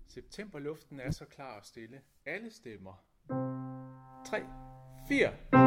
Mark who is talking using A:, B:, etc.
A: Septemberluften er så klar og stille. Alle stemmer. 3, 4.